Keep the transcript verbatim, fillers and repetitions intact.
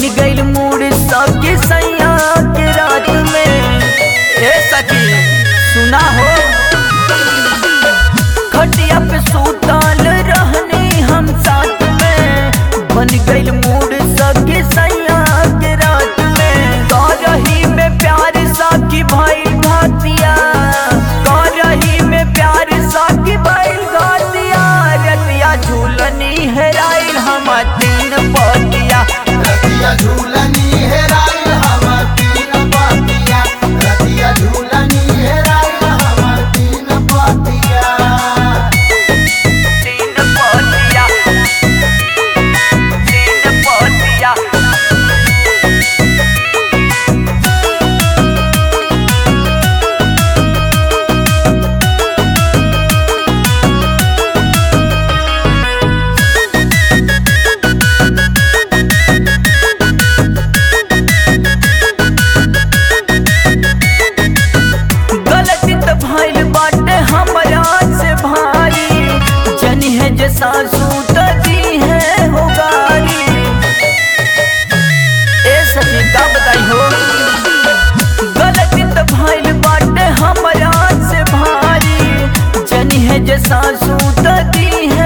गइल मूड सबके सैया के रात में। ए सखी सुना हो, खटिया पे सुतल रहने हम साथ में, बन गइल मूड सबके सैया के रात में। करही में प्यार साकी भाई घातिया, करही में प्यार साकी भाई घातिया, रतिया झूलनी हेराइल हम तीन पतिया, रतिया झूलनी हेराइल हम तीन पतिया, रतिया झूलनी हेराइल हम तीन पतिया। तीन पतिया, तीन पतिया। भइल बाटे हमरा से भारी, जनी है जे सासू दी है हो गारी। ए सखी का बताई हो, गलती तो भइल बाटे हमरा से भारी, जनी है जे सासू दी है